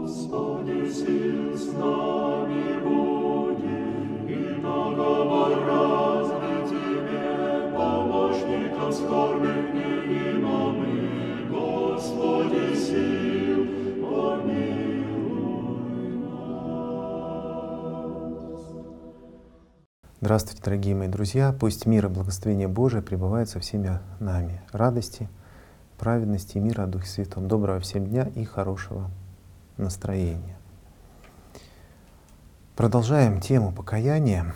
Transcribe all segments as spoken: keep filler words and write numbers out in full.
Господи, сил с нами буди, и наговор разный Тебе, помощником скорбных невидимым, Господи, сил, помилуй нас. Здравствуйте, дорогие мои друзья! Пусть мир и благословение Божие пребывают со всеми нами. Радости, праведности и мира о Духе Святом. Доброго всем дня и хорошего настроения. Продолжаем тему покаяния.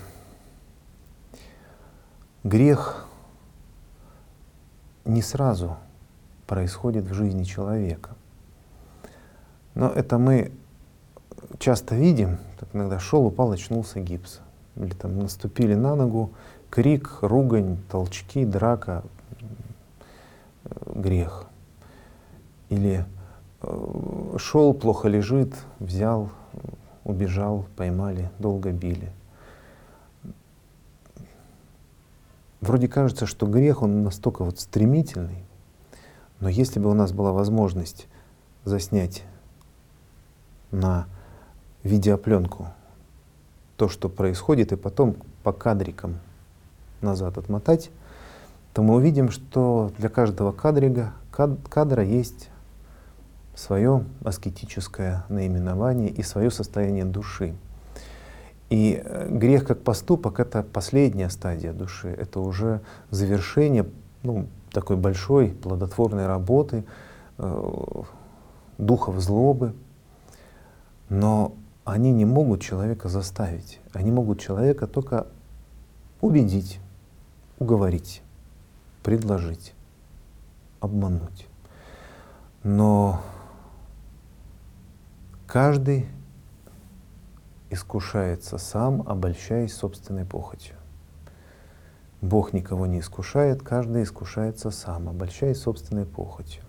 Грех не сразу происходит в жизни человека. Но это мы часто видим, так иногда шел, упал, очнулся, гипс. Или там наступили на ногу, крик, ругань, толчки, драка, грех. Или э, шел, плохо лежит, взял, убежал, поймали, долго били. Вроде кажется, что грех, он настолько вот стремительный, но если бы у нас была возможность заснять на видеопленку то, что происходит, и потом по кадрикам назад отмотать, то мы увидим, что для каждого кадрига, кад, кадра есть свое аскетическое наименование и свое состояние души. И грех как поступок — это последняя стадия души, это уже завершение ну, такой большой плодотворной работы, э, духов злобы. Но они не могут человека заставить, они могут человека только убедить, уговорить, предложить, обмануть. Но каждый искушается сам, обольщаясь собственной похотью. Бог никого не искушает, каждый искушается сам, обольщаясь собственной похотью.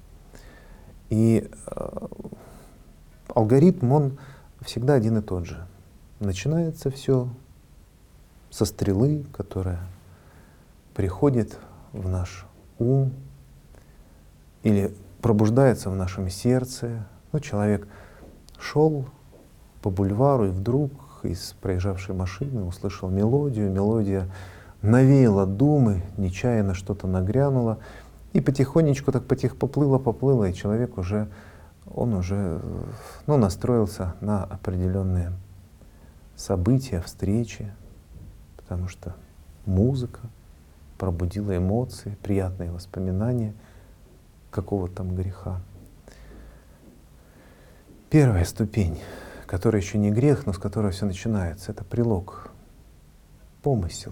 И э, алгоритм, он всегда один и тот же. Начинается все со стрелы, которая приходит в наш ум или пробуждается в нашем сердце. Ну, человек шел по бульвару и вдруг из проезжавшей машины услышал мелодию. Мелодия навеяла думы, нечаянно что-то нагрянуло. И потихонечку так потих поплыло, поплыло, и человек уже, он уже ну, настроился на определенные события, встречи, потому что музыка пробудила эмоции, приятные воспоминания какого-то там греха. Первая ступень, которая еще не грех, но с которой все начинается, это прилог, помысел.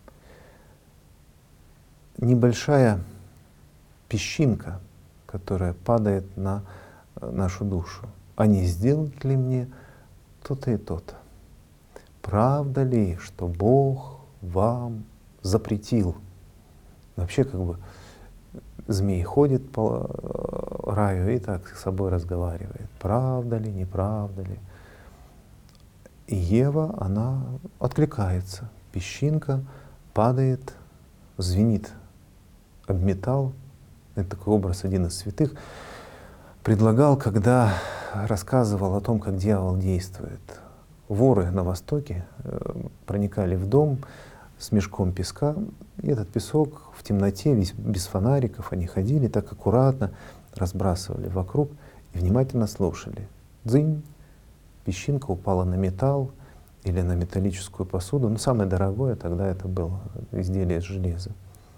Небольшая песчинка, которая падает на нашу душу. А не сделать ли мне то-то и то-то? Правда ли, что Бог вам запретил? Вообще как бы змей ходит по раю и так с собой разговаривает. Правда ли, неправда ли? И Ева, она откликается. Песчинка падает, звенит об металл. Это такой образ один из святых предлагал, когда рассказывал о том, как дьявол действует. Воры на Востоке э, проникали в дом с мешком песка, и этот песок в темноте, весь без фонариков, они ходили так аккуратно, разбрасывали вокруг и внимательно слушали. Дзынь, песчинка упала на металл или на металлическую посуду. Но самое дорогое тогда это было изделие из железа.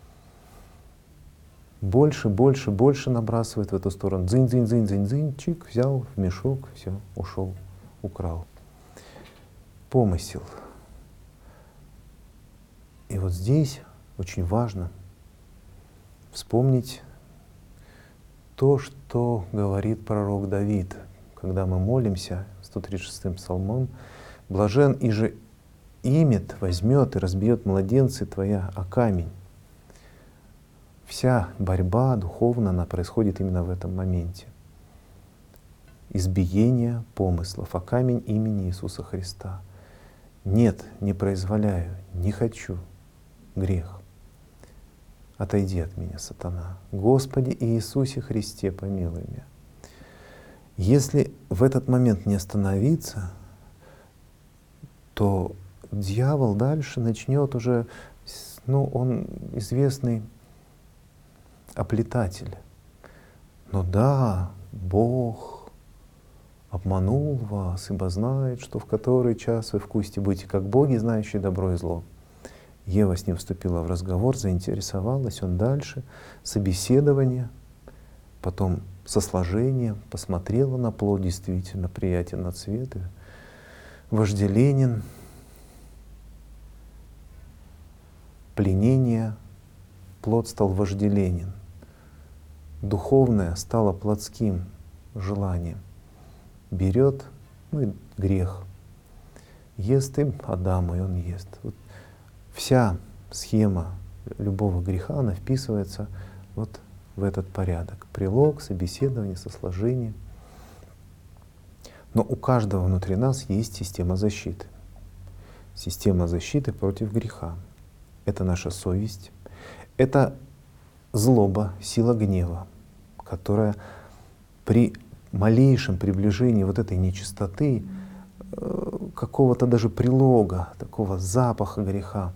Больше, больше, больше набрасывает в эту сторону. Дзынь, дзынь, дзынь, дзынь, дзынь, чик, взял в мешок, все, ушел, украл. Помысел. И вот здесь очень важно вспомнить то, что говорит пророк Давид, когда мы молимся сто тридцать шестым псалмом: «Блажен, и же имет, возьмет и разбьет младенцы твоя о камень». Вся борьба духовная, она происходит именно в этом моменте. Избиение помыслов о камень имени Иисуса Христа. Нет, не произволяю, не хочу. Грех. Отойди от меня, сатана. Господи Иисусе Христе, помилуй меня. Если в этот момент не остановиться, то дьявол дальше начнет уже, ну, он известный оплетатель. Но да, Бог обманул вас, ибо знает, что в который час вы вкусите будете как боги, знающие добро и зло. Ева с ним вступила в разговор, заинтересовалась, он дальше, собеседование, потом со сложением, посмотрела на плод, действительно приятен на цвет, и вожделенен, пленение, плод стал вожделенен, духовное стало плотским желанием. Берет, ну и грех. Ест им Адам, и он ест. Вот вся схема любого греха, она вписывается вот в этот порядок. Прилог, собеседование, сосложение. Но у каждого внутри нас есть система защиты. Система защиты против греха. Это наша совесть. Это злоба, сила гнева, которая при малейшем приближении вот этой нечистоты, какого-то даже прилога, такого запаха греха,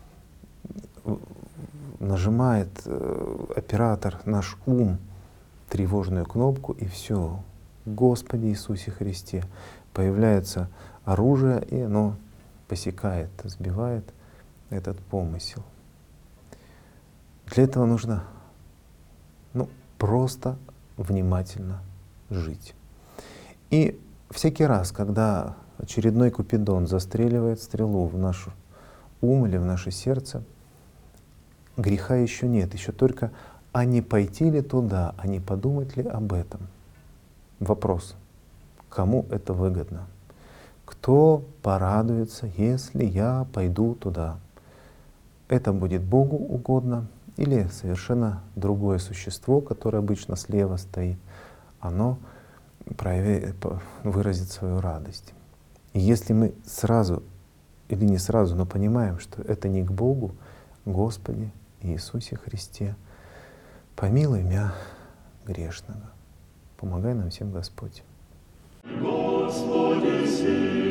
нажимает оператор, наш ум, тревожную кнопку, и все. Господи Иисусе Христе появляется оружие, и оно посекает, сбивает этот помысел. Для этого нужно, ну, просто внимательно жить. И всякий раз, когда очередной Купидон застреливает стрелу в наш ум или в наше сердце, греха еще нет, еще только а не пойти ли туда, а не подумать ли об этом. Вопрос, кому это выгодно? Кто порадуется, если я пойду туда? Это будет Богу угодно или совершенно другое существо, которое обычно слева стоит, оно проявит, выразит свою радость. И если мы сразу или не сразу, но понимаем, что это не к Богу, Господи Иисусе Христе, помилуй меня грешного. Помогай нам всем, Господь. Господи, сильный.